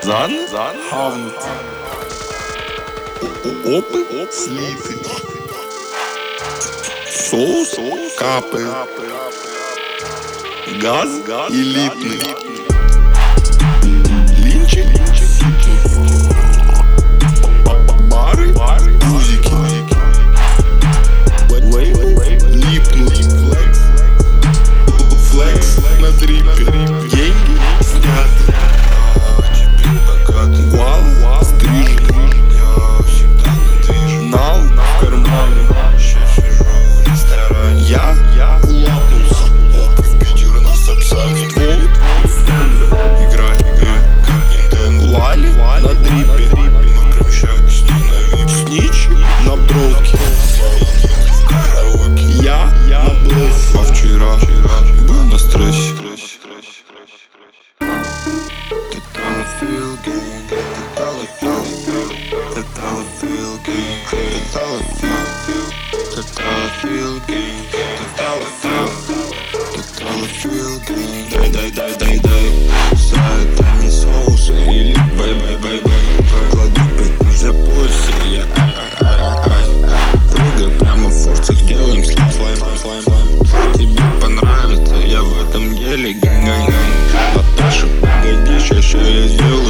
Хавнут. Опыт слитый. Соус капает. Газ элитный. Линчик бары пузики. Липнут. Флекс на дрипе. Деньги сняты. Гуал стрижный. Нал в кармане. Я лапнулся. В Питер на сапсане. Играй Лали на дрипе. Снич на бровке. Я на блэсе. А вчера был на стрессе. Дай сайтами соуса или бай кладу 5 за после. Прыгай прямо в форцах, делаем слайм. Тебе понравится, я в этом деле гань. Наташа, погоди, ща я сделаю.